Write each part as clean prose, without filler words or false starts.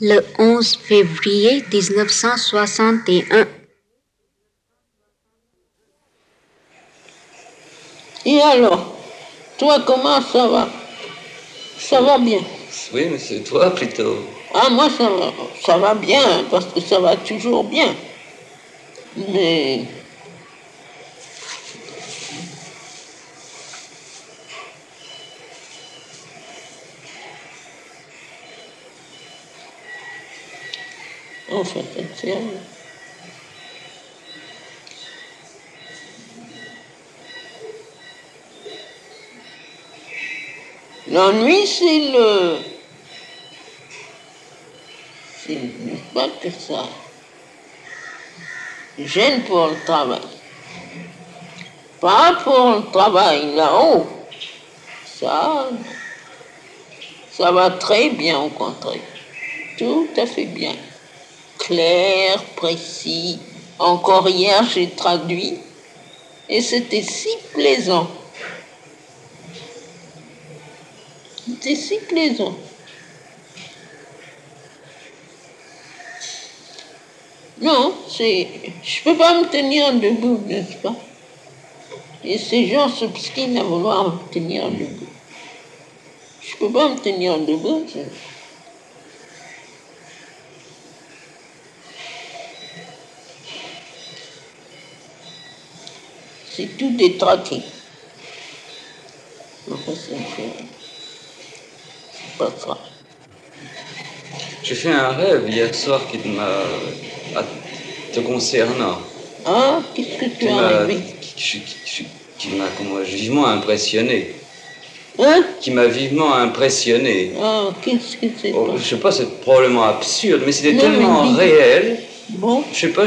le 11 février 1961. Et alors, toi, comment ça va? Ça va bien? Oui, mais c'est toi plutôt. Ah, moi, ça va bien, parce que ça va toujours bien. Mais... Enfin, c'est sérieux. L'ennui, c'est pas que ça gêne pour le travail. Pas pour le travail là-haut. Ça va très bien au contraire. Tout à fait bien. Clair, précis. Encore hier, j'ai traduit et c'était si plaisant. C'était si plaisant. Non, je peux pas me tenir debout, n'est-ce pas? Et ces gens s'obstinent à vouloir me tenir debout. Je peux pas me tenir debout. C'est tout détraqué. Enfin, c'est pas ça. J'ai fait un rêve hier soir qui te concernant. Ah, qu'est-ce que tu as rêvé? Qui m'a vivement impressionné. Hein? Qui m'a vivement impressionné. Ah, qu'est-ce que c'est? Je sais pas, c'est probablement absurde, mais c'était tellement réel. Bon. Je sais pas,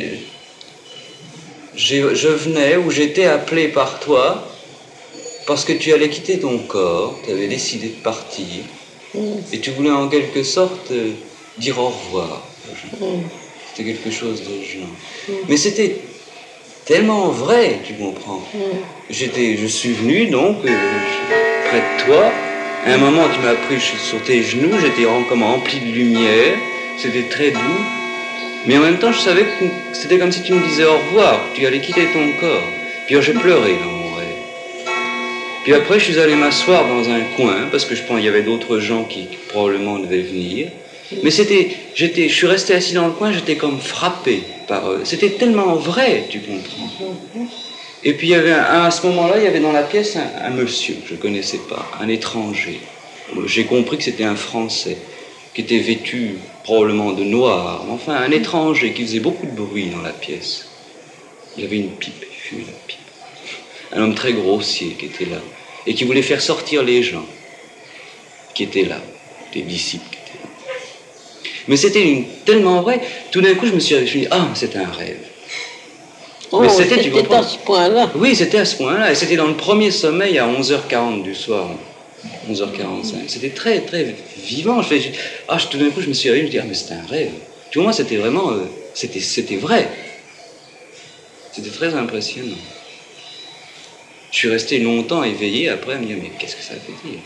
je venais ou j'étais appelé par toi parce que tu allais quitter ton corps, tu avais décidé de partir et tu voulais en quelque sorte dire au revoir. C'était quelque chose de genre. Mais c'était tellement vrai, tu comprends. Je suis venu donc près de toi. À un moment, tu m'as pris sur tes genoux, j'étais comme rempli de lumière, c'était très doux. Mais en même temps, je savais que c'était comme si tu me disais au revoir, que tu allais quitter ton corps. Puis j'ai pleuré dans mon rêve. Puis après, je suis allé m'asseoir dans un coin, parce que je pense qu'il y avait d'autres gens qui probablement devaient venir. Mais je suis resté assis dans le coin, j'étais comme frappé par eux. C'était tellement vrai, tu comprends. Et puis il y avait à ce moment-là, il y avait dans la pièce un monsieur que je ne connaissais pas, un étranger. J'ai compris que c'était un Français, qui était vêtu probablement de noir, enfin un étranger qui faisait beaucoup de bruit dans la pièce. Il avait une pipe, il fumait la pipe. Un homme très grossier qui était là, et qui voulait faire sortir les gens qui étaient là, des disciples qui étaient là. Mais c'était tellement vrai, tout d'un coup je me suis dit, ah, c'est un rêve. Oh, c'était à ce point-là. Oui, c'était à ce point-là, et c'était dans le premier sommeil à 11h40 du soir. 11h45. C'était très, très vivant. Tout d'un coup, je me suis réveillé, je me dis, ah, mais c'était un rêve. Tu vois, moi, c'était vraiment, c'était vrai. C'était très impressionnant. Je suis resté longtemps éveillé après à me dire, mais qu'est-ce que ça veut dire?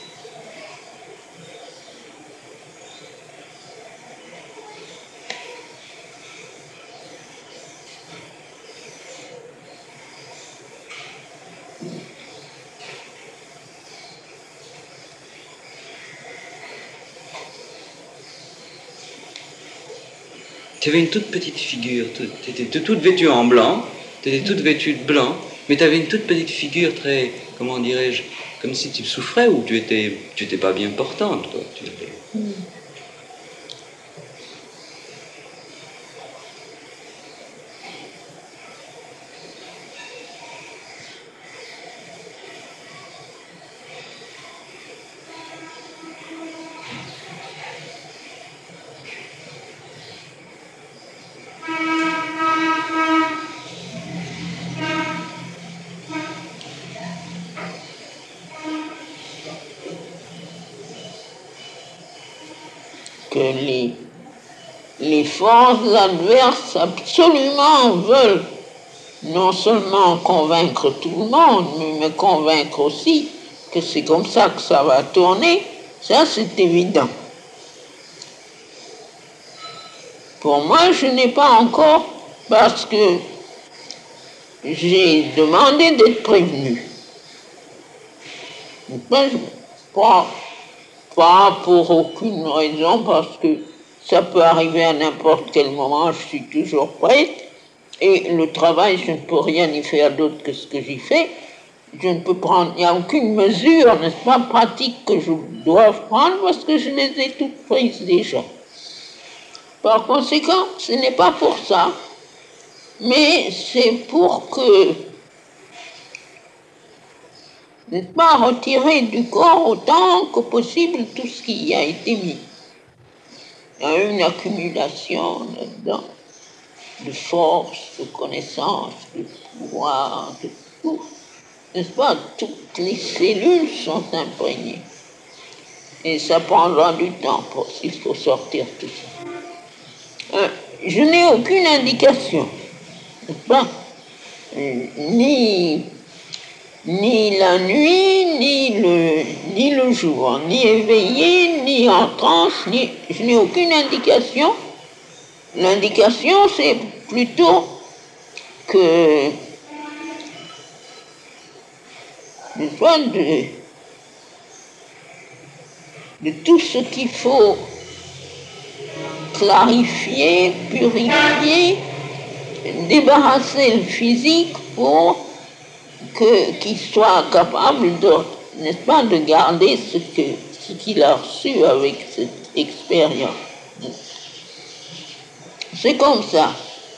Tu avais une toute petite figure, tu étais toute vêtue en blanc, tu étais toute vêtue de blanc, mais tu avais une toute petite figure très, comment dirais-je, comme si tu souffrais ou tu étais pas bien portante, toi. Que les forces adverses absolument veulent non seulement convaincre tout le monde, mais me convaincre aussi que c'est comme ça que ça va tourner, ça c'est évident. Pour moi, je n'ai pas encore, parce que j'ai demandé d'être prévenu. Pas pour aucune raison, parce que ça peut arriver à n'importe quel moment, je suis toujours prête. Et le travail, je ne peux rien y faire d'autre que ce que j'y fais. Je ne peux prendre, il n'y a aucune mesure, n'est-ce pas, pratique que je dois prendre parce que je les ai toutes prises déjà. Par conséquent, ce n'est pas pour ça, mais c'est pour que, n'est-ce pas, retirer du corps autant que possible tout ce qui y a été mis. Il y a une accumulation là-dedans de force, de connaissance, de pouvoir, de tout. N'est-ce pas? Toutes les cellules sont imprégnées. Et ça prendra du temps s'il faut sortir tout ça. Je n'ai aucune indication, n'est-ce pas? Ni la nuit, ni le jour, ni éveillé, ni en transe, je n'ai aucune indication. L'indication, c'est plutôt que de tout ce qu'il faut clarifier, purifier, débarrasser le physique pour qu'il soit capable de, n'est-ce pas, de garder ce qu'il a reçu avec cette expérience. C'est comme ça.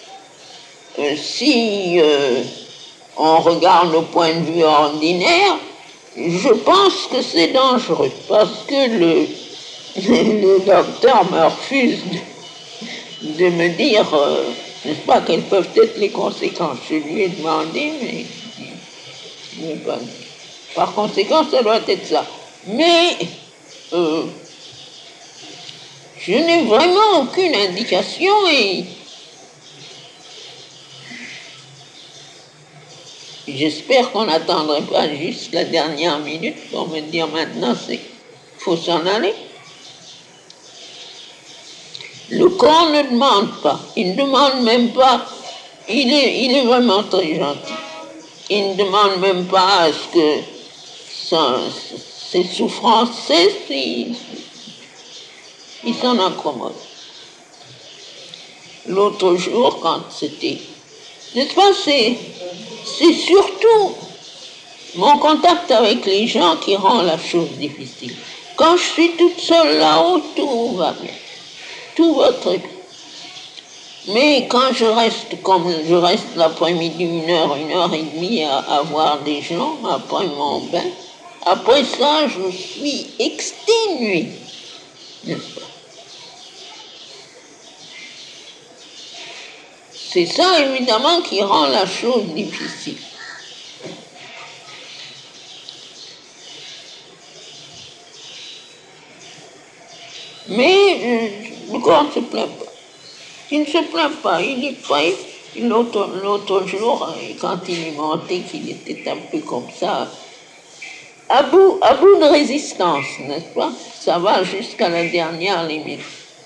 Si on regarde le point de vue ordinaire, je pense que c'est dangereux parce que le docteur me refuse de me dire, n'est-ce pas, quelles peuvent être les conséquences. Je lui ai demandé, mais il n'est pas dit. Par conséquent, ça doit être ça. Mais je n'ai vraiment aucune indication et j'espère qu'on n'attendrait pas juste la dernière minute pour me dire maintenant il faut s'en aller. Le corps ne demande pas, il ne demande même pas, il est vraiment très gentil. Il ne demande même pas à ce que ses souffrances cessent, il s'en accommode. L'autre jour, quand c'était, n'est-ce pas, c'est surtout mon contact avec les gens qui rend la chose difficile. Quand je suis toute seule là-haut, tout va bien. Tout va très bien. Mais quand je reste, comme je reste l'après-midi, une heure et demie à voir des gens, après mon bain, après ça, je suis exténuée, n'est-ce pas? C'est ça, évidemment, qui rend la chose difficile. Mais le corps ne se plaint pas. Il ne se plaint pas, il est prêt. L'autre jour, quand il est monté, qu'il était un peu comme ça, à bout de résistance, n'est-ce pas? Ça va jusqu'à la dernière limite.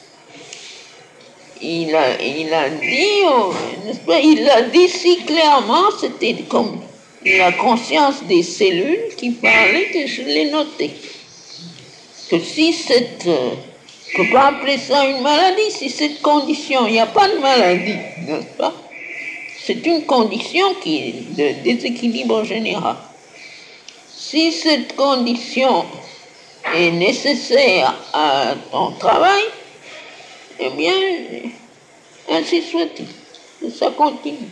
Il a dit, n'est-ce pas? Il l'a dit si clairement, c'était comme la conscience des cellules qui parlait, que je l'ai noté. Que si cette... je ne peux pas appeler ça une maladie, si cette condition, il n'y a pas de maladie, n'est-ce pas? C'est une condition qui est de déséquilibre général. Si cette condition est nécessaire à ton travail, eh bien, ainsi soit-il, ça continue.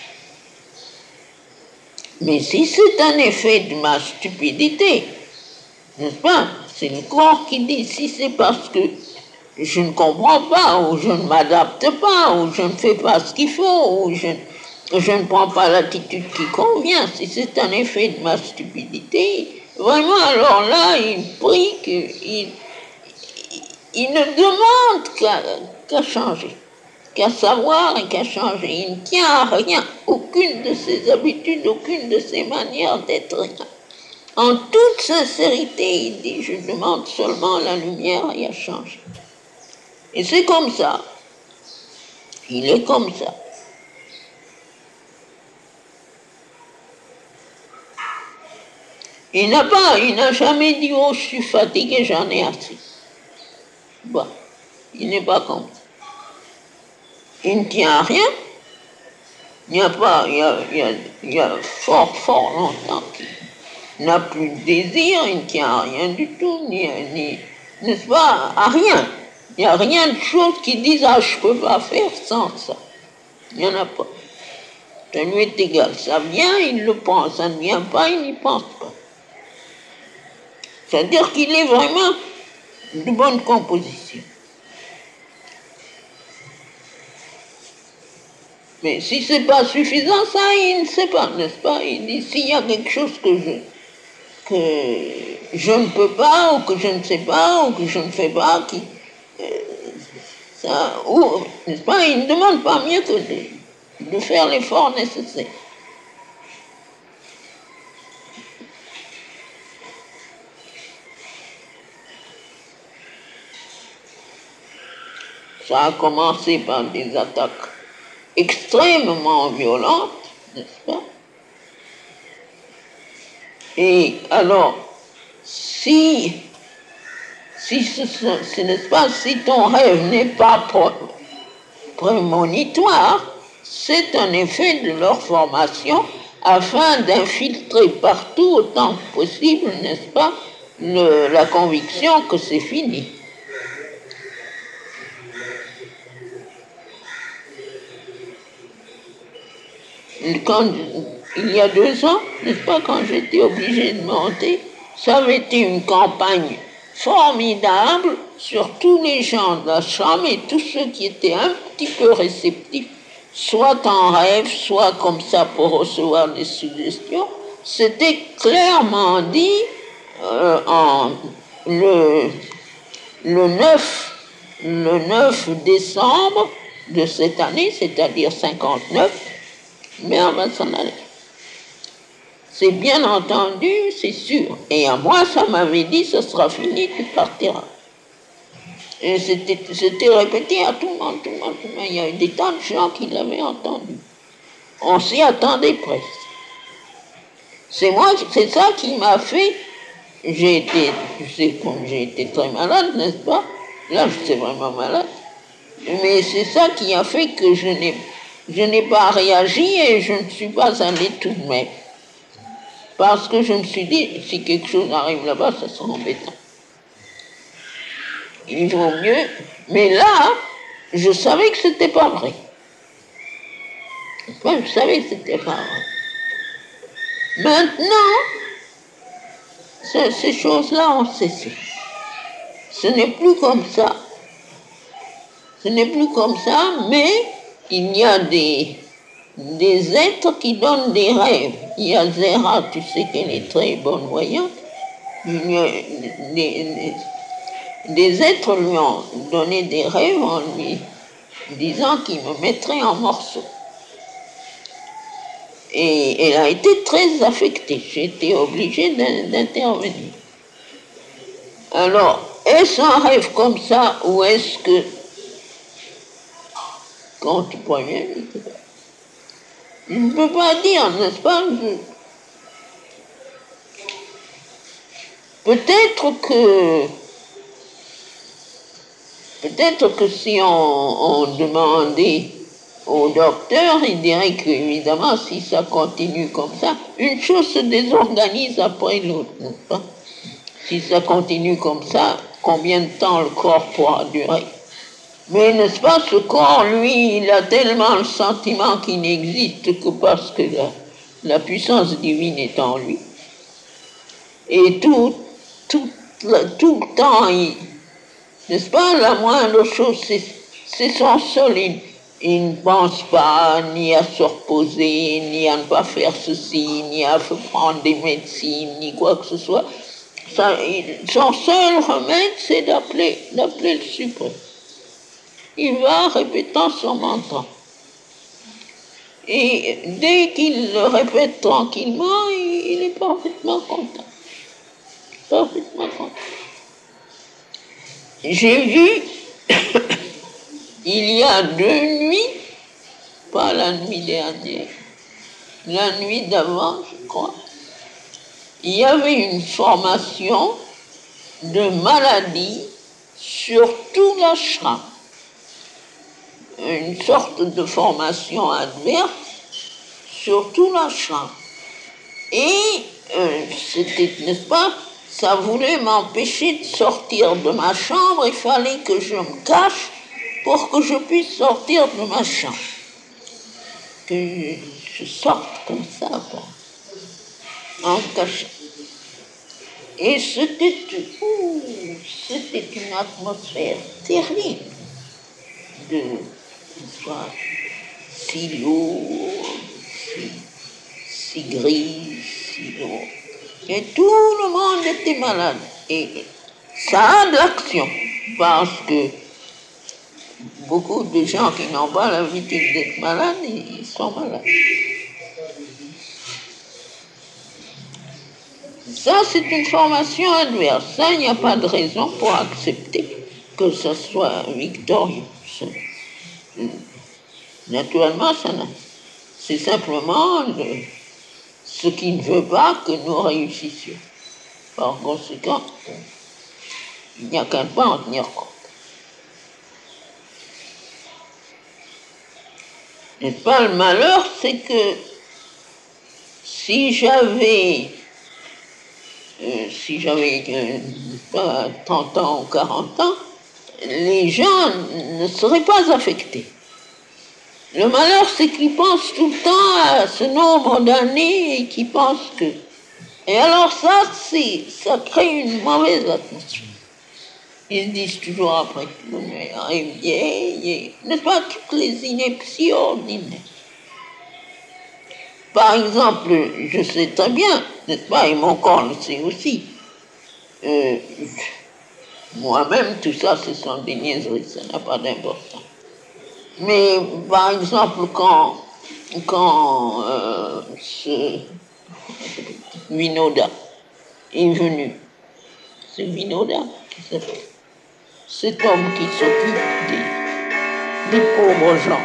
Mais si c'est un effet de ma stupidité, n'est-ce pas? C'est le corps qui dit, si c'est parce que je ne comprends pas, ou je ne m'adapte pas, ou je ne fais pas ce qu'il faut, ou je ne prends pas l'attitude qui convient, si c'est un effet de ma stupidité, vraiment, alors là, il prie il ne demande qu'à changer, qu'à savoir et qu'à changer. Il ne tient à rien, aucune de ses habitudes, aucune de ses manières d'être, rien. En toute sincérité, il dit, je demande seulement la lumière et à changer. Et c'est comme ça. Il est comme ça. Il n'a jamais dit, oh, je suis fatigué, j'en ai assez. Bon, il n'est pas comme ça. Il ne tient à rien. Il n'y a pas, il y a fort longtemps qu'il n'a plus de désir, il ne tient à rien du tout, n'est-ce pas, à rien. Il n'y a rien de chose qui dise, ah, je ne peux pas faire sans ça. Il n'y en a pas. Ça lui est égal. Ça vient, il le pense. Ça ne vient pas, il n'y pense pas. C'est-à-dire qu'il est vraiment de bonne composition. Mais si ce n'est pas suffisant, ça, il ne sait pas, n'est-ce pas? Il dit, s'il y a quelque chose que je ne peux pas, ou que je ne sais pas, ou que je ne fais pas, n'est-ce pas? Il ne demande pas mieux que de faire l'effort nécessaire. Ça a commencé par des attaques extrêmement violentes, n'est-ce pas? Et alors, si n'est-ce pas, si ton rêve n'est pas prémonitoire, c'est un effet de leur formation afin d'infiltrer partout autant que possible, n'est-ce pas, la conviction que c'est fini. Il y a 2 ans, n'est-ce pas, quand j'étais obligé de monter, ça avait été une campagne formidable sur tous les gens de la chambre et tous ceux qui étaient un petit peu réceptifs, soit en rêve, soit comme ça pour recevoir des suggestions. C'était clairement dit le 9 décembre de cette année, c'est-à-dire 59, mais on va s'en aller. C'est bien entendu, c'est sûr. Et à moi, ça m'avait dit, ce sera fini, tu partiras. Et c'était répété à tout le monde. Il y a eu des tas de gens qui l'avaient entendu. On s'y attendait presque. C'est ça qui m'a fait. J'ai été très malade, n'est-ce pas? Là, j'étais vraiment malade. Mais c'est ça qui a fait que je n'ai pas réagi et je ne suis pas allée tout de même. Parce que je me suis dit, si quelque chose arrive là-bas, ça sera embêtant. Il vaut mieux. Mais là, je savais que c'était pas vrai. Je savais que c'était pas vrai. Maintenant, ces choses-là ont cessé. Ce n'est plus comme ça. Ce n'est plus comme ça, mais il y a des êtres qui donnent des rêves. Il y a Zéra, tu sais qu'elle est très bonne voyante. Il y a des êtres lui ont donné des rêves en lui disant qu'il me mettrait en morceaux. Et elle a été très affectée. J'ai été obligée d'intervenir. Alors, est-ce un rêve comme ça ou est-ce que, quand tu préviens, je ne peux pas dire, n'est-ce pas? Peut-être que si on demandait au docteur, il dirait qu'évidemment, si ça continue comme ça, une chose se désorganise après l'autre, n'est-ce pas? Si ça continue comme ça, combien de temps le corps pourra durer? Mais n'est-ce pas, ce corps, lui, il a tellement le sentiment qu'il n'existe que parce que la puissance divine est en lui. Et tout le temps, n'est-ce pas, la moindre chose, c'est son seul. Il ne pense pas ni à se reposer, ni à ne pas faire ceci, ni à prendre des médecines, ni quoi que ce soit. Son seul remède, c'est d'appeler le suprême. Il va répétant son mantra. Et dès qu'il le répète tranquillement, il est parfaitement content. Parfaitement content. J'ai vu, il y a 2 nuits, pas la nuit dernière, la nuit d'avant, je crois, il y avait une formation de maladie sur tout l'ashram. Une sorte de formation adverse sur tout l'ashram. Et c'était, n'est-ce pas, ça voulait m'empêcher de sortir de ma chambre, il fallait que je me cache pour que je puisse sortir de ma chambre. Que je sorte comme ça, en me cachant. Et c'était une atmosphère terrible de si lourd, si gris, si lourd. Et tout le monde était malade. Et ça a de l'action, parce que beaucoup de gens qui n'ont pas l'habitude d'être malades, ils sont malades. Ça, c'est une formation adverse. Ça, il n'y a pas de raison pour accepter que ce soit victorieux. Naturellement, c'est simplement ce qui ne veut pas que nous réussissions. Par conséquent, il n'y a qu'à pas en tenir compte. N'est-ce pas, le malheur, c'est que si j'avais pas 30 ans ou 40 ans, les gens ne seraient pas affectés. Le malheur, c'est qu'ils pensent tout le temps à ce nombre d'années et qu'ils pensent que... Et alors ça crée une mauvaise atmosphère. Ils se disent toujours après que le meilleur est vieil, n'est-ce pas, toutes les inepties ordinaires. Par exemple, je sais très bien, n'est-ce pas, et mon corps le sait aussi, moi-même, tout ça, ce sont des niaiseries, ça n'a pas d'importance. Mais, par exemple, quand ce Vinoda est venu, c'est Vinoda qui s'appelle, cet homme qui s'occupe des pauvres gens.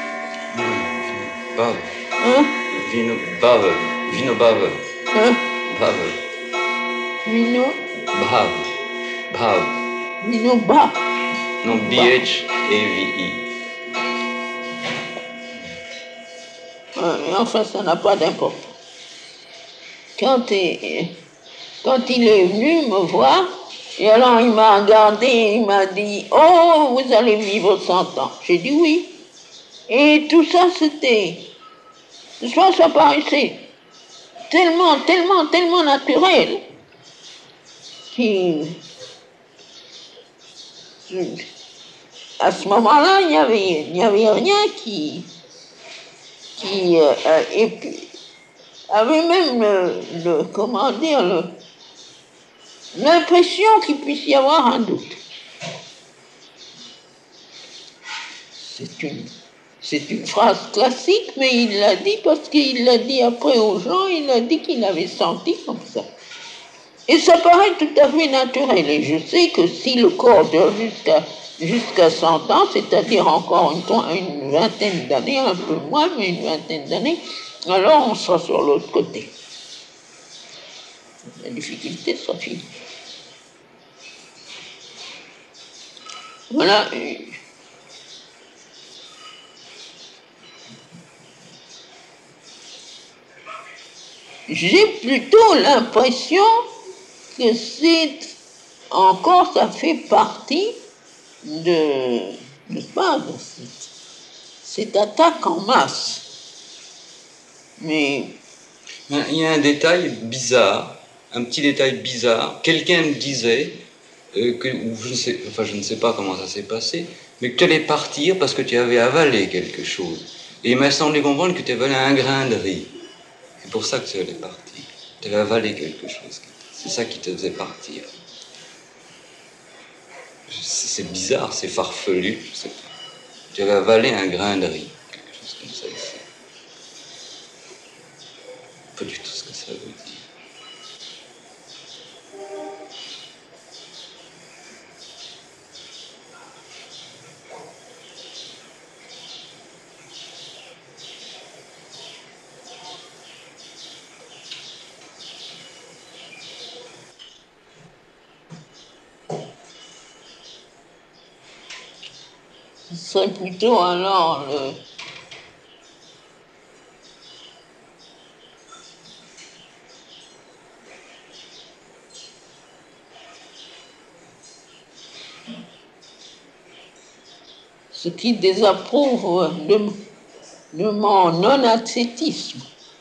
Bave. Hein? Vino Bave. Vino Bave. Hein? Bave. Vino? Bave. Bave. Vino Ba. Non, B-H-A-V-E. Enfin, ça n'a pas d'importance. Quand il est venu me voir, et alors il m'a regardé et il m'a dit « Oh, vous allez vivre 100 ans ». J'ai dit « Oui ». Et tout ça, c'était... Ça paraissait tellement, tellement, tellement naturel à ce moment-là, il n'y avait rien qui et puis, avait même l'impression qu'il puisse y avoir un doute. C'est une phrase classique, mais il l'a dit parce qu'il l'a dit après aux gens, il a dit qu'il avait senti comme ça. Et ça paraît tout à fait naturel. Et je sais que si le corps dure jusqu'à 100 ans, c'est-à-dire encore une vingtaine d'années, un peu moins, mais une vingtaine d'années, alors on sera sur l'autre côté. La difficulté sera finie. Voilà. J'ai plutôt l'impression que ça fait partie n'est-ce pas, de cette attaque en masse. Mais... Il y a un détail bizarre, un petit détail bizarre. Quelqu'un me disait, je ne sais pas comment ça s'est passé, mais que tu allais partir parce que tu avais avalé quelque chose. Et il m'a semblé comprendre que tu avais avalé un grain de riz. C'est pour ça que tu allais partir. Tu avais avalé quelque chose. C'est ça qui te faisait partir. C'est bizarre, c'est farfelu. Tu avais avalé un grain de riz. Quelque chose comme ça ici. Pas du tout ce que ça veut dire. Ce serait plutôt alors ce qui désapprouve de mon non-ascétisme.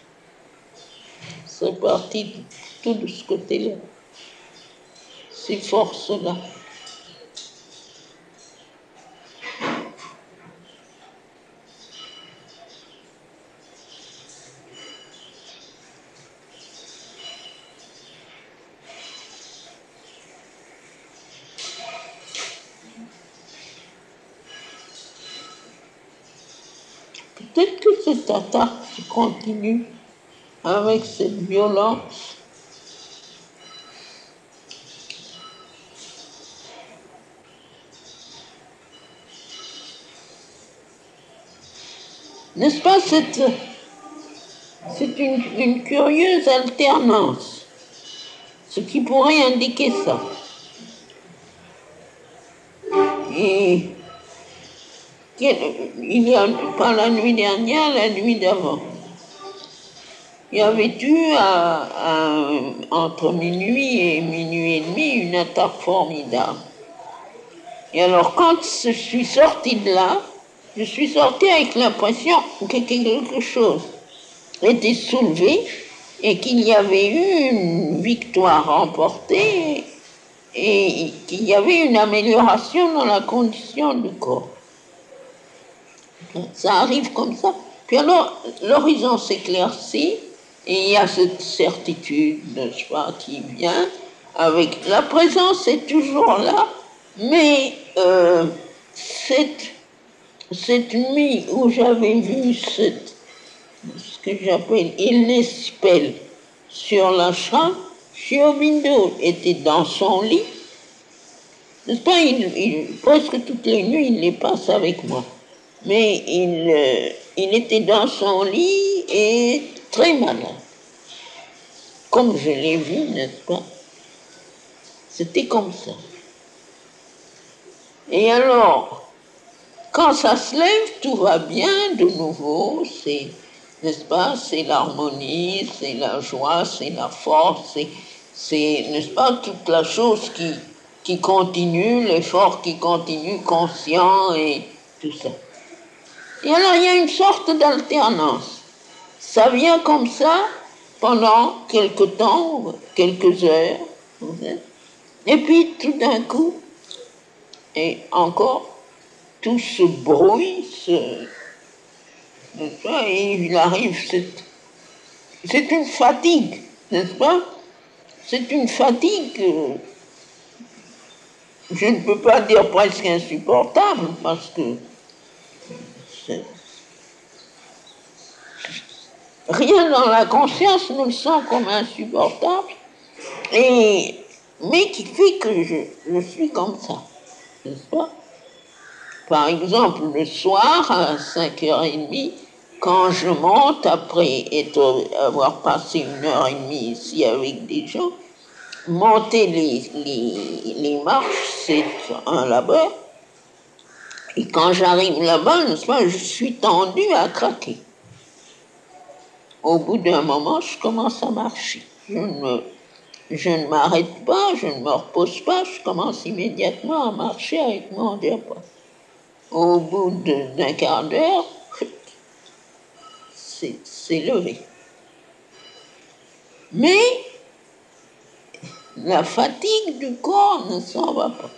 C'est parti tout de ce côté-là, ces forces-là. Peut-être que cette attaque qui continue avec cette violence n'est-ce pas, c'est une curieuse alternance, ce qui pourrait indiquer ça. Et il y a pas la nuit dernière, la nuit d'avant, il y avait eu entre minuit et minuit et demi une attaque formidable. Et alors quand je suis sortie de là, je suis sortie avec l'impression que quelque chose était soulevé et qu'il y avait eu une victoire remportée et qu'il y avait une amélioration dans la condition du corps. Ça arrive comme ça. Puis alors, l'horizon s'éclaircit et il y a cette certitude, n'est-ce pas, qui vient avec... La présence est toujours là, mais cette nuit où j'avais vu ce que j'appelle Ilnespel sur la chambre, Shiobindo était dans son lit. N'est-ce pas, presque toutes les nuits, il les passe avec moi. Mais il était dans son lit et très malade. Comme je l'ai vu, n'est-ce pas? C'était comme ça. Et alors, quand ça se lève, tout va bien de nouveau, c'est, n'est-ce pas, c'est l'harmonie, c'est la joie, c'est la force, c'est, n'est-ce pas, toute la chose qui continue, l'effort qui continue, conscient et tout ça. Et alors, il y a une sorte d'alternance. Ça vient comme ça pendant quelque temps, quelques heures, et puis tout d'un coup, et encore, tout se brouille, n'est-ce pas, et il arrive, c'est une fatigue, n'est-ce pas? C'est une fatigue, je ne peux pas dire presque insupportable, parce que rien dans la conscience ne me sent comme insupportable, mais qui fait que je suis comme ça, n'est-ce pas? Par exemple, le soir, à 5h30, quand je monte, après avoir passé 1h30 ici avec des gens, monter les marches, c'est un labeur. Et quand j'arrive là-bas, n'est-ce pas, je suis tendue à craquer. Au bout d'un moment, je commence à marcher. Je ne m'arrête pas, je ne me repose pas, je commence immédiatement à marcher avec mon diaphragme. Au bout d'un quart d'heure, c'est levé. Mais la fatigue du corps ne s'en va pas.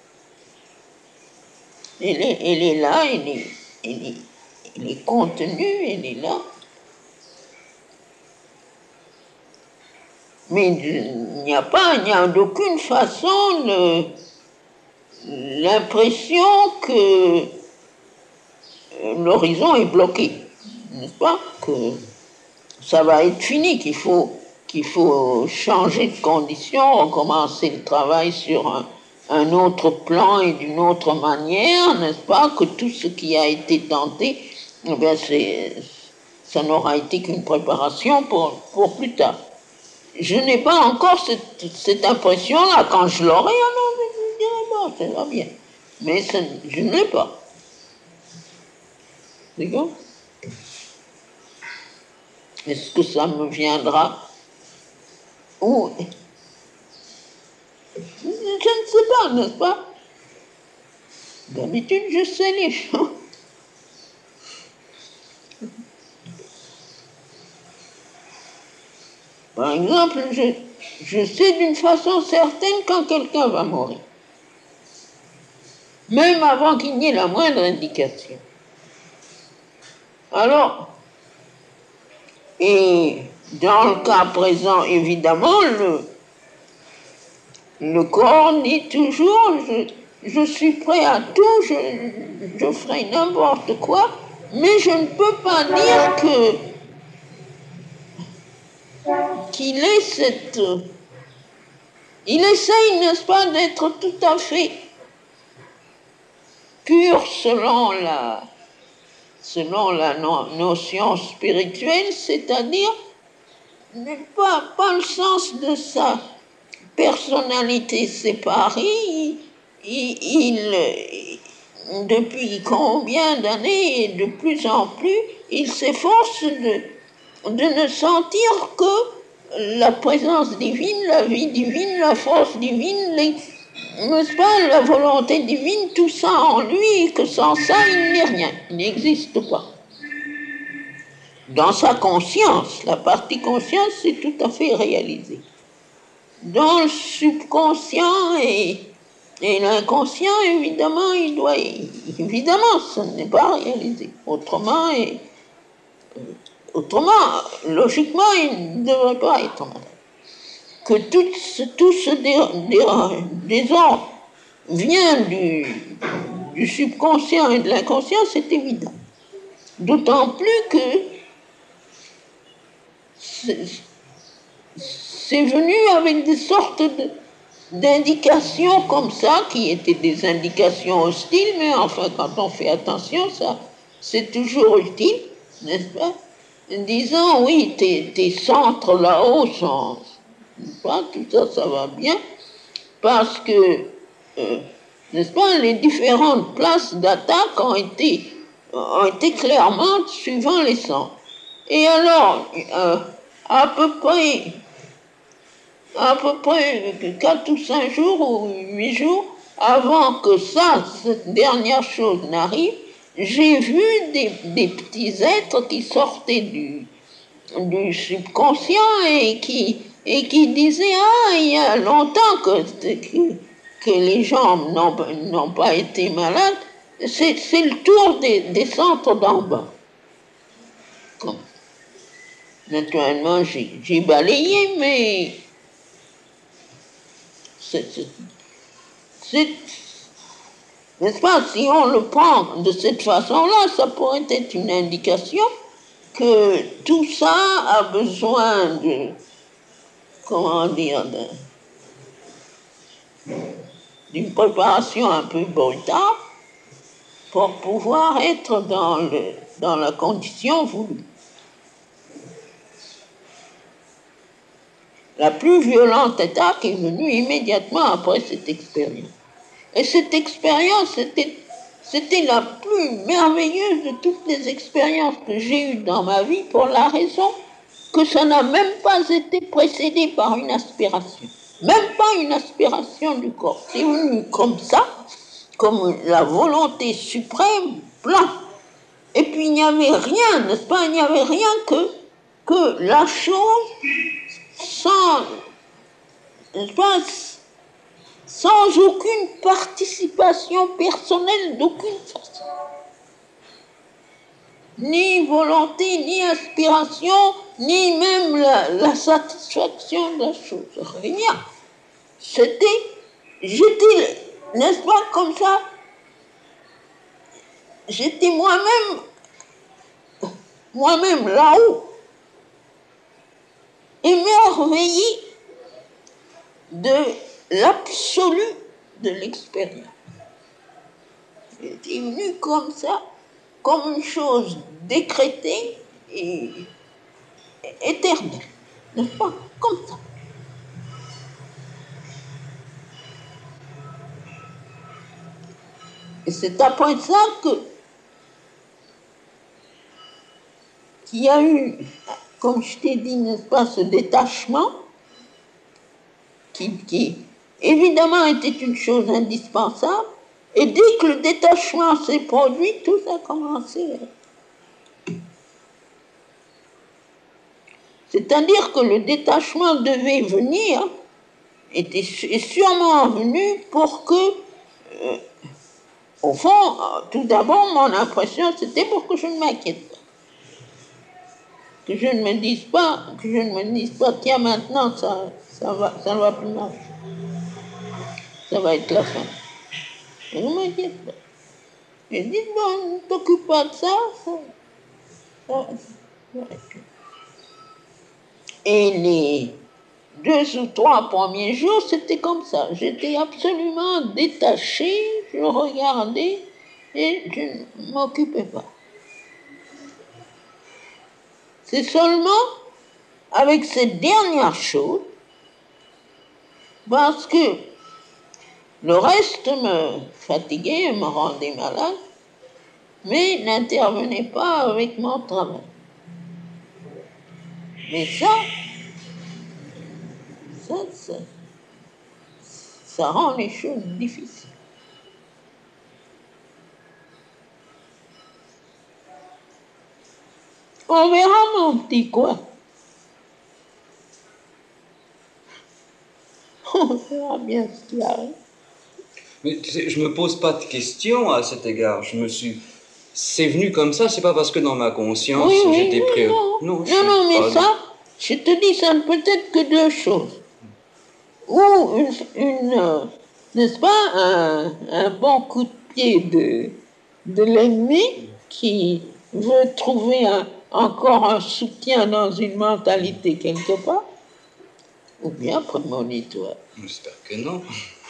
Elle est là, elle est contenue, elle est là. Mais il n'y a d'aucune façon l'impression que l'horizon est bloqué, n'est-ce pas? Que ça va être fini, qu'il faut changer de condition, recommencer le travail sur un autre plan et d'une autre manière, n'est-ce pas? Que tout ce qui a été tenté, eh bien ça n'aura été qu'une préparation pour plus tard. Je n'ai pas encore cette impression-là. Quand je l'aurai, alors je dirais, bon, ça va bien. Mais je ne l'ai pas. D'accord? Est-ce que ça me viendra? Ou je ne sais pas, n'est-ce pas? D'habitude, je sais les choses. Par exemple, je sais d'une façon certaine quand quelqu'un va mourir, même avant qu'il n'y ait la moindre indication. Alors, et dans le cas présent, évidemment, le corps dit toujours, je suis prêt à tout, je ferai n'importe quoi, mais je ne peux pas dire qu'il ait cette... Il essaye, n'est-ce pas, d'être tout à fait pur selon la notion spirituelle, c'est-à-dire pas le sens de sa personnalité séparée. Depuis combien d'années et de plus en plus, il s'efforce de ne sentir que la présence divine, la vie divine, la force divine, n'est-ce pas, la volonté divine, tout ça en lui, et que sans ça, il n'est rien, il n'existe pas. Dans sa conscience, la partie conscience, c'est tout à fait réalisé. Dans le subconscient et l'inconscient, évidemment, évidemment, ce n'est pas réalisé. Autrement, logiquement, il ne devrait pas être malade. Que tout ce désordre vient du subconscient et de l'inconscient, c'est évident. D'autant plus que c'est venu avec des sortes d'indications comme ça, qui étaient des indications hostiles, mais enfin, quand on fait attention, ça, c'est toujours utile, n'est-ce pas? Disant, oui, tes centres là-haut sont, pas, tout ça, ça va bien, parce que, n'est-ce pas, les différentes places d'attaque ont été clairement suivant les centres. Et alors, à peu près 4 ou 5 jours ou 8 jours avant que cette dernière chose n'arrive, j'ai vu des petits êtres qui sortaient du subconscient et qui disaient, ah, il y a longtemps que les gens n'ont pas été malades, c'est le tour des centres d'en bas. Naturellement, j'ai balayé, mais n'est-ce pas, si on le prend de cette façon-là, ça pourrait être une indication que tout ça a besoin d'une préparation un peu brutale pour pouvoir être dans la condition voulue. La plus violente attaque est venue immédiatement après cette expérience. Et cette expérience, c'était la plus merveilleuse de toutes les expériences que j'ai eues dans ma vie, pour la raison que ça n'a même pas été précédé par une aspiration. Même pas une aspiration du corps. C'est venu comme ça, comme la volonté suprême, blanc. Et puis il n'y avait rien, n'est-ce pas? Il n'y avait rien que la chose sans, n'est-ce pas, sans aucune participation personnelle d'aucune façon. Ni volonté, ni aspiration, ni même la satisfaction de la chose. Rien. J'étais, n'est-ce pas, comme ça, j'étais moi-même là-haut, émerveillé de l'absolu de l'expérience. J'étais venu comme ça, comme une chose décrétée et éternelle, n'est-ce pas? Comme ça. Et c'est après ça que qu'il y a eu, comme je t'ai dit, n'est-ce pas, ce détachement qui évidemment était une chose indispensable, et dès que le détachement s'est produit, tout a commencé. C'est-à-dire que le détachement devait venir, est sûrement venu pour que, au fond, tout d'abord, mon impression, c'était pour que je ne m'inquiète pas. Que je ne me dise pas, tiens, maintenant, ça ne va plus marcher. Ça va être la fin. Je ne m'inquiète pas. Je dis, bon, ne t'occupe pas de ça. Et les 2 ou 3 premiers jours, c'était comme ça. J'étais absolument détachée, je regardais et je ne m'occupais pas. C'est seulement avec cette dernière chose, parce que le reste me fatiguait, me rendait malade, mais n'intervenait pas avec mon travail. Mais ça rend les choses difficiles. On verra, mon petit quoi. On verra bien ce qui arrive. Mais tu sais, je me pose pas de questions à cet égard. C'est venu comme ça, c'est pas parce que dans ma conscience j'étais prêt. Non, mais ça, je te dis, ça ne peut être que 2 choses. Ou n'est-ce pas, un bon coup de pied de l'ennemi qui veut trouver encore un soutien dans une mentalité quelque part, ou bien prémonitoire. J'espère que non.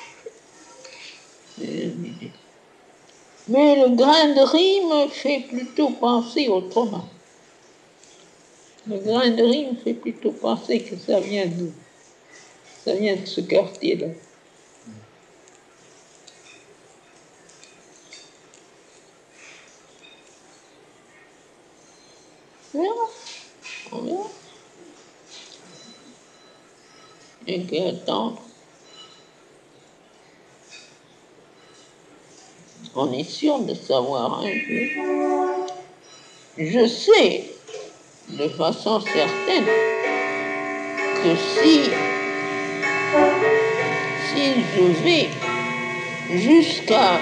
Mais le grain de riz me fait plutôt penser autrement. Le grain de riz me fait plutôt penser que ça vient de ce quartier-là. On verra. Et qu'attendre. On est sûr de savoir un peu. Je sais de façon certaine que si je vais jusqu'à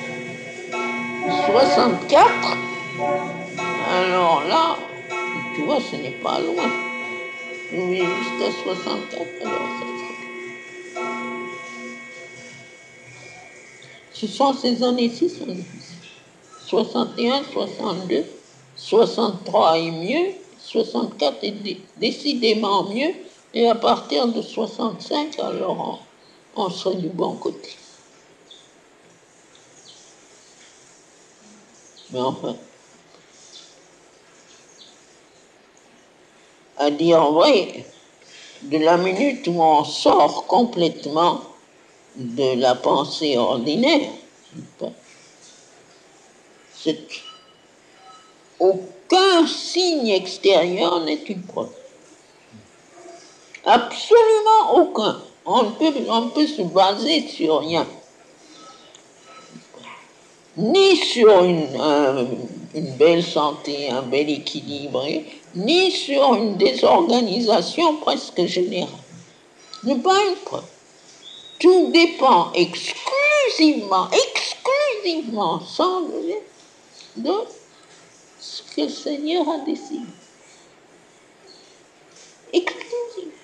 64, alors là, tu vois, ce n'est pas loin. Je vais jusqu'à 64, alors ça sera. Ce sont ces années-ci sont difficiles. 61, 62, 63 est mieux, 64 est décidément mieux, et à partir de 65, alors on serait du bon côté. Mais enfin, à dire vrai, de la minute où on sort complètement de la pensée ordinaire, aucun signe extérieur n'est une preuve. Absolument aucun. On ne peut se baser sur rien. Ni sur une belle santé, un bel équilibre, ni sur une désorganisation presque générale. Ce n'est pas une preuve. Tout dépend exclusivement, sans de ce que le Seigneur a décidé. Exclusivement.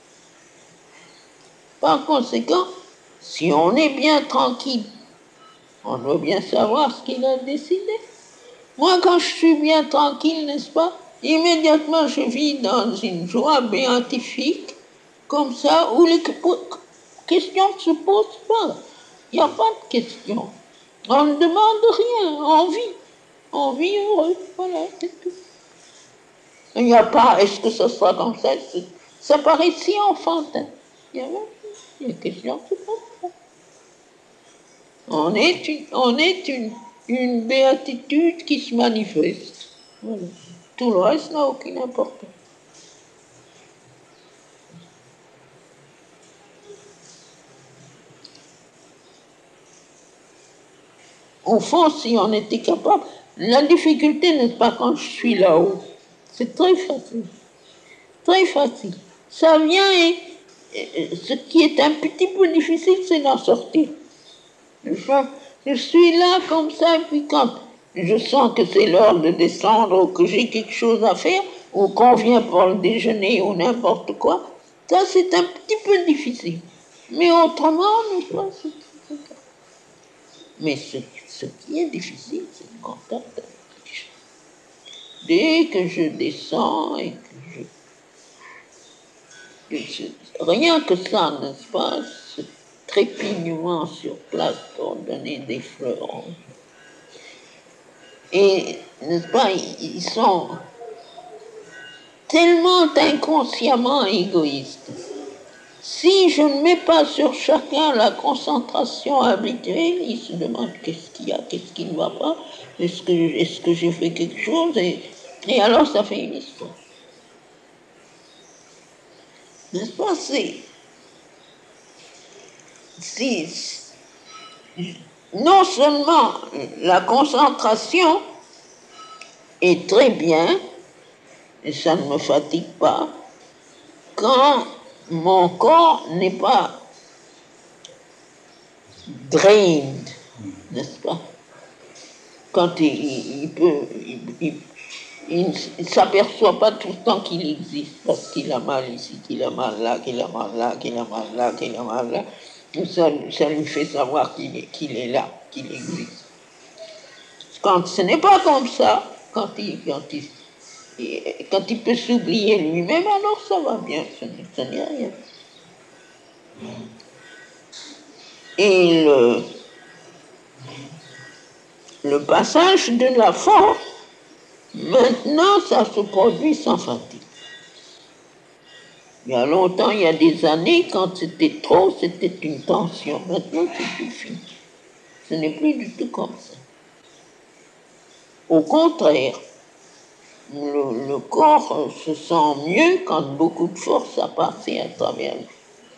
Par conséquent, si on est bien tranquille, on doit bien savoir ce qu'il a décidé. Moi, quand je suis bien tranquille, n'est-ce pas, immédiatement je vis dans une joie béatifique, comme ça, où les questions ne se posent pas. Il n'y a pas de questions. On ne demande rien, on vit. On vit heureux, voilà, c'est tout. Il n'y a pas, est-ce que ce sera comme ça? Ça paraît si enfantin. Il y a une question qui se pose pas. On est une béatitude qui se manifeste. Voilà. Tout le reste n'a aucune importance. Au fond, si on était capable, la difficulté n'est pas quand je suis là-haut. C'est très facile. Très facile. Ça vient et ce qui est un petit peu difficile, c'est d'en sortir. Je suis là comme ça, et puis quand je sens que c'est l'heure de descendre ou que j'ai quelque chose à faire, ou qu'on vient pour le déjeuner ou n'importe quoi, ça c'est un petit peu difficile. Mais autrement, c'est ça. Mais ce qui est difficile, c'est le contact avec les gens. Dès que je descends et rien que ça, n'est-ce pas, ce trépignement sur place pour donner des fleurs. Et, n'est-ce pas, ils sont tellement inconsciemment égoïstes. Si je ne mets pas sur chacun la concentration habituelle, ils se demandent qu'est-ce qu'il y a, qu'est-ce qui ne va pas, est-ce que j'ai fait quelque chose, et alors ça fait une histoire. N'est-ce pas, non seulement la concentration est très bien, et ça ne me fatigue pas, quand mon corps n'est pas drained, n'est-ce pas? Quand il ne s'aperçoit pas tout le temps qu'il existe, parce qu'il a mal ici, qu'il a mal là, qu'il a mal là, qu'il a mal là, qu'il a mal là. Ça lui fait savoir qu'il est là, qu'il existe. Quand ce n'est pas comme ça, quand il peut s'oublier lui-même, alors ça va bien, ce n'est rien. Et le passage de la force, maintenant, ça se produit sans fatigue. Il y a longtemps, il y a des années, quand c'était trop, c'était une tension. Maintenant, c'est tout fini. Ce n'est plus du tout comme ça. Au contraire, le corps se sent mieux quand beaucoup de force a passé à travers lui.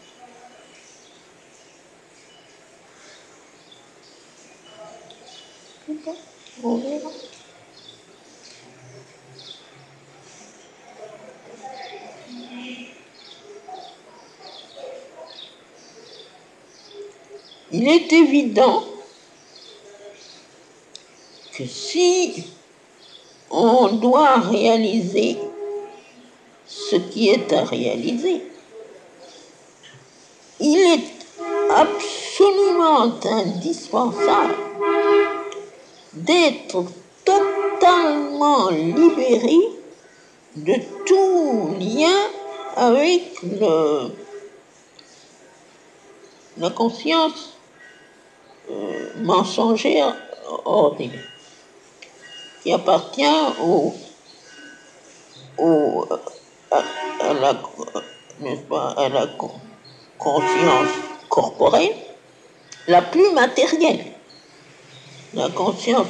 On verra. Il est évident que si on doit réaliser ce qui est à réaliser, il est absolument indispensable d'être totalement libéré de tout lien avec la conscience mensongère ordinaire, qui appartient à la, n'est-ce pas, à la conscience corporelle la plus matérielle, la conscience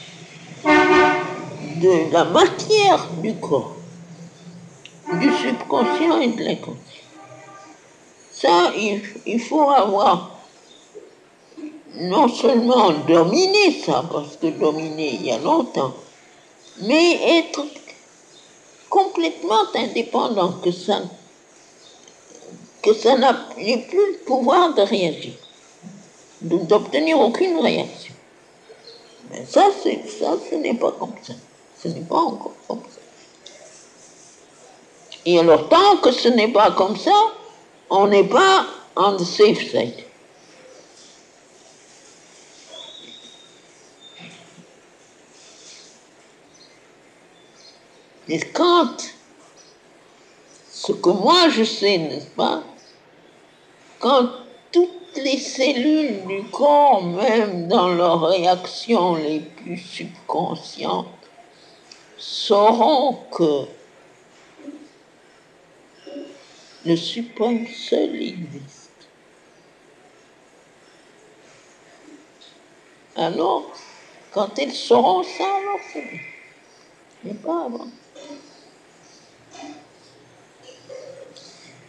de la matière du corps, du subconscient et de l'inconscient. Ça, il faut avoir non seulement dominé ça, parce que dominer il y a longtemps, mais être complètement indépendant, que ça n'a plus le pouvoir de réagir, d'obtenir aucune réaction. Mais ça, ce n'est pas comme ça. Ce n'est pas encore comme ça. Et alors, tant que ce n'est pas comme ça, on n'est pas on the safe side. Et quand ce que moi je sais, n'est-ce pas, quand toutes les cellules du corps, même dans leurs réactions les plus subconscientes, sauront que le suprême seul existe, alors, quand elles sauront ça, alors c'est bien. Mais pas avant.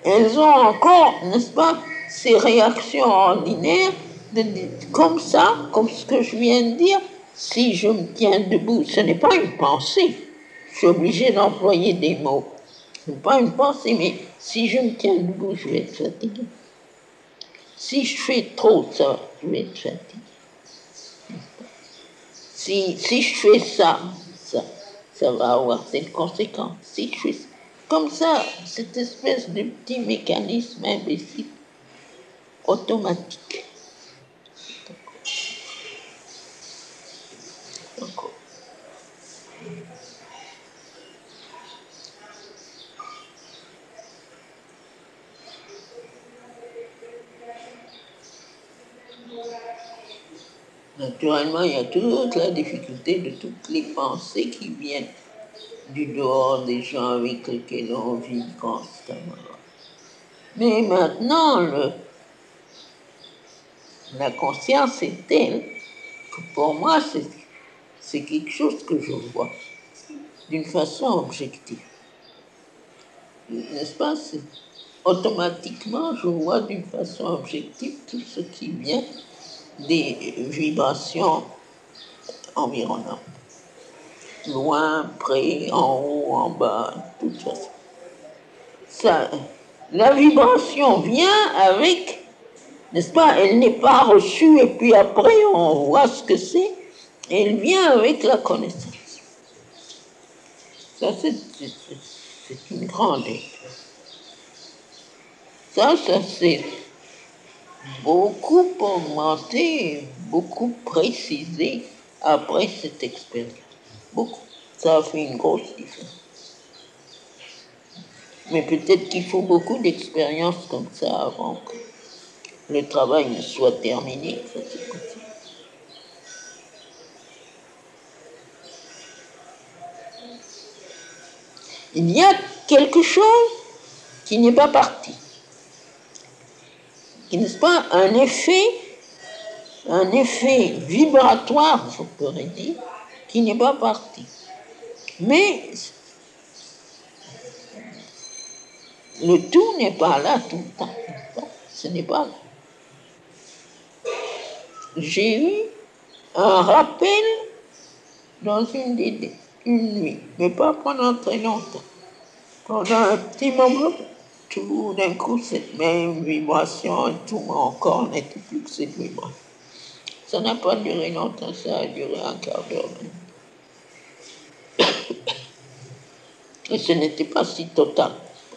elles ont encore, n'est-ce pas, ces réactions ordinaires, comme ça, comme ce que je viens de dire. Si je me tiens debout, ce n'est pas une pensée. Je suis obligé d'employer des mots. Ce n'est pas une pensée, mais si je me tiens debout, je vais être fatigué. Si je fais trop ça, je vais être fatigué. Si je fais ça va avoir cette conséquence. Si je fais comme ça, cette espèce de petit mécanisme imbécile, automatique. D'accord. Naturellement, il y a toute la difficulté de toutes les pensées qui viennent du dehors des gens avec lesquels on vit constamment. Mais maintenant, la conscience est telle que pour moi, c'est quelque chose que je vois d'une façon objective. N'est-ce pas? Automatiquement, je vois d'une façon objective tout ce qui vient des vibrations environnantes. Loin, près, en haut, en bas, de toute façon. La vibration vient avec, n'est-ce pas? Elle n'est pas reçue et puis après on voit ce que c'est. Elle vient avec la connaissance. Ça, c'est une grande étude. Ça c'est beaucoup augmenté, beaucoup précisé après cette expérience. Beaucoup. Ça a fait une grosse différence. Mais peut-être qu'il faut beaucoup d'expériences comme ça avant que le travail ne soit terminé. Ça, c'est possible. Il y a quelque chose qui n'est pas parti. Qui n'est pas un effet vibratoire, je pourrais dire, qui n'est pas parti. Mais le tout n'est pas là tout le temps. Ce n'est pas là. J'ai eu un rappel dans une nuit, mais pas pendant très longtemps. Pendant un petit moment, tout d'un coup, cette même vibration, tout mon corps n'était plus que cette vibration. Ça n'a pas duré longtemps, ça a duré un quart d'heure. Et ce n'était pas si total.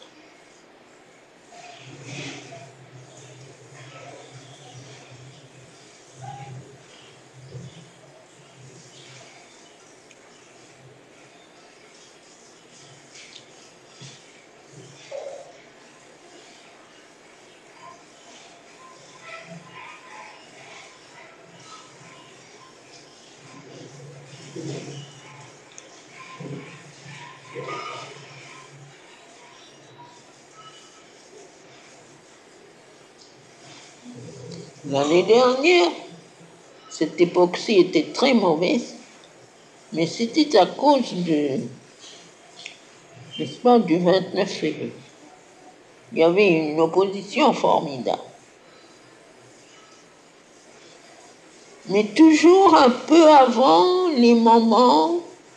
L'année dernière, cette époque-ci était très mauvaise, mais c'était à cause n'est-ce pas, du 29 février. Il y avait une opposition formidable. Mais toujours un peu avant les moments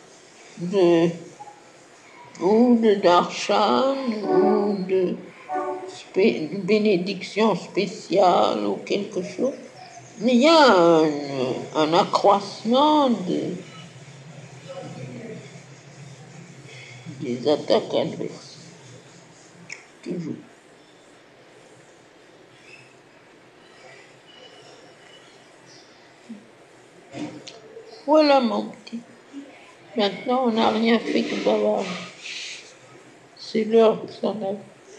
ou de darshan ou de bénédiction spéciale ou quelque chose. Mais il y a un accroissement des attaques adverses. Toujours. Voilà mon petit. Maintenant, on n'a rien fait que bavarder. C'est l'heure de s'en aller.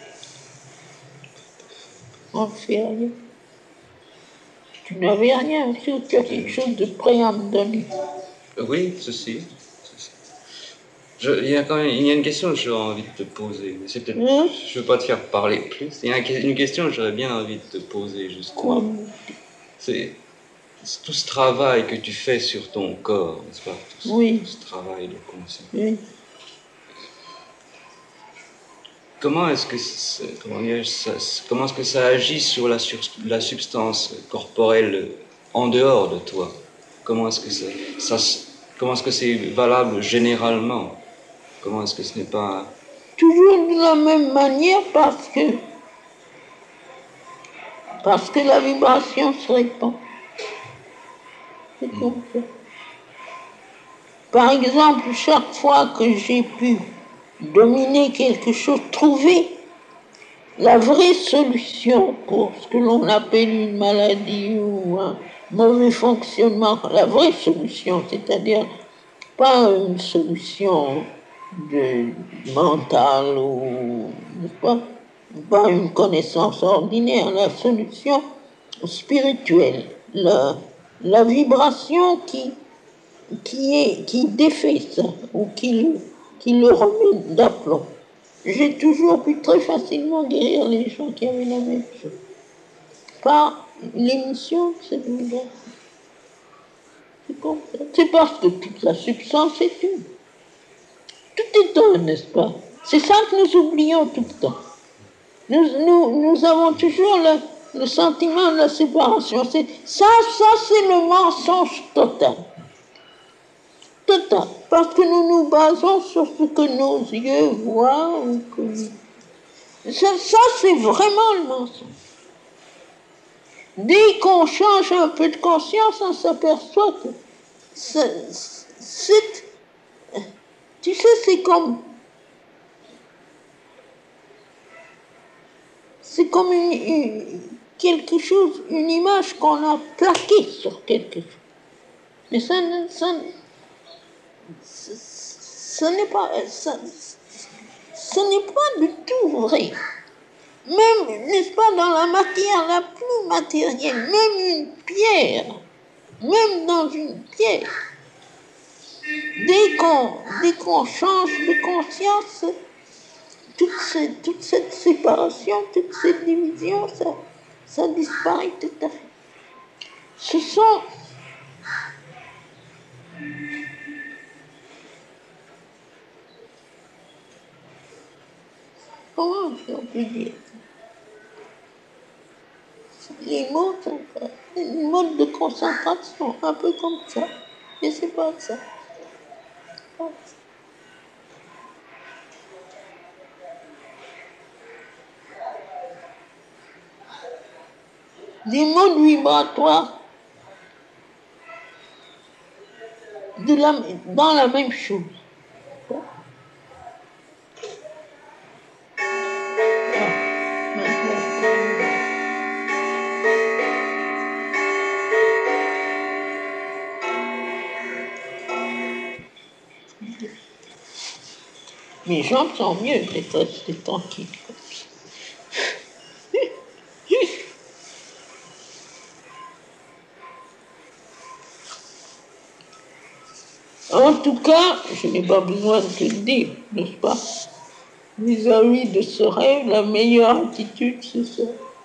On ne fait rien. Tu n'avais rien, tu as quelque chose de prêt à me donner. Oui, ceci. Il y a une question que j'aurais envie de te poser. C'est peut-être, je ne veux pas te faire parler plus. Il y a une question que j'aurais bien envie de te poser, justement. Quoi? C'est tout ce travail que tu fais sur ton corps, n'est-ce pas? Oui. Tout ce travail de conscience. Oui. comment est-ce que comment est-ce que ça agit sur la substance corporelle en dehors de toi? Comment est-ce que comment est-ce que c'est valable généralement? Comment est-ce que ce n'est pas... Toujours de la même manière parce que la vibration se répand. C'est comme ça. Par exemple, chaque fois que j'ai pu dominer quelque chose, trouver la vraie solution pour ce que l'on appelle une maladie ou un mauvais fonctionnement, la vraie solution, c'est-à-dire pas une solution mentale ou pas une connaissance ordinaire, la solution spirituelle, la vibration qui défait ça ou qui le remet d'aplomb. J'ai toujours pu très facilement guérir les gens qui avaient la même chose. Par l'émission de cette vibration. C'est comme ça. C'est parce que toute la substance est une. Tout est un, n'est-ce pas? C'est ça que nous oublions tout le temps. Nous avons toujours le sentiment de la séparation. Ça c'est le mensonge total. Total. Parce que nous nous basons sur ce que nos yeux voient ou que... Ça c'est vraiment le mensonge. Dès qu'on change un peu de conscience, on s'aperçoit que tu sais, c'est comme quelque chose, une image qu'on a plaquée sur quelque chose. Mais ça n'est pas, ce n'est pas du tout vrai. Même, n'est-ce pas, dans la matière la plus matérielle, même une pierre, même dans une pierre, dès qu'on change de conscience, toute cette séparation, toute cette division, ça disparaît tout à fait. Ce sont... Comment on peut dire ça? Les mots sont une mode de concentration, un peu comme ça. Mais c'est pas ça. Des modes vibratoires dans la même chose. Mes jambes sont mieux d'être restées tranquilles. En tout cas, je n'ai pas besoin de te le dire, n'est-ce pas? Vis-à-vis de ce rêve, la meilleure attitude, c'est ça.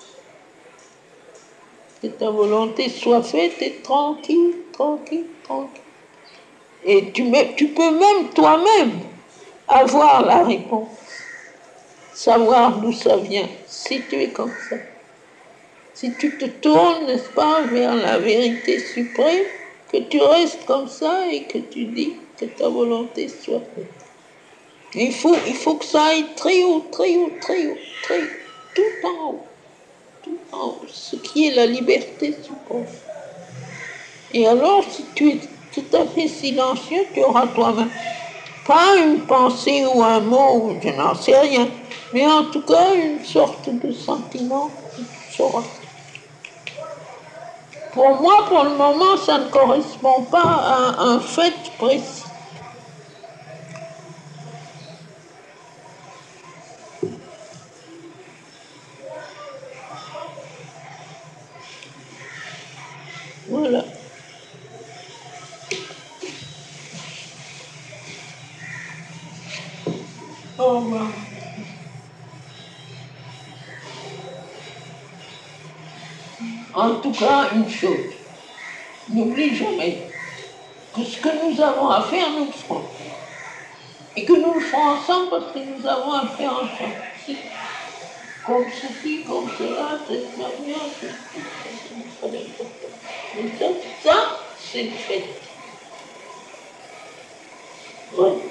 Que ta volonté soit faite et tranquille, tranquille, tranquille. Et tu peux même toi-même avoir la réponse, savoir d'où ça vient, si tu es comme ça. Si tu te tournes, n'est-ce pas, vers la vérité suprême, que tu restes comme ça et que tu dis que ta volonté soit faite. Il faut que ça aille très haut, très haut, très haut, très haut, tout en haut, tout en haut, ce qui est la liberté suprême. Et alors, si tu es tout à fait silencieux, tu auras toi-même pas une pensée ou un mot, je n'en sais rien, mais en tout cas une sorte de sentiment que tu sauras. Pour moi, pour le moment, ça ne correspond pas à un fait précis. Voilà. Au revoir. En tout cas, une chose, n'oublie jamais que ce que nous avons à faire, nous le ferons. Et que nous le ferons ensemble parce que nous avons à faire ensemble. Si. Comme ceci, comme cela, cette manière, c'est pas d'importance. Mais ça, c'est une fête. Ouais.